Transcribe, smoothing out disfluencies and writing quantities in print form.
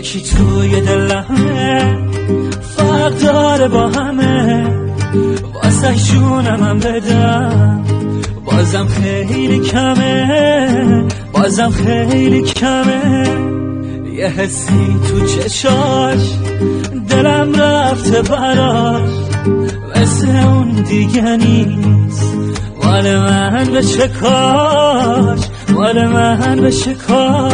یکی توی دلمه، فرق داره با همه، واسه جونم بدم بازم خیلی کمه، بازم خیلی کمه. یه حسی تو چشاش دلم رفته براش، مثل اون دیگه نیست، مال من بشه کاش، مال من بشه کاش.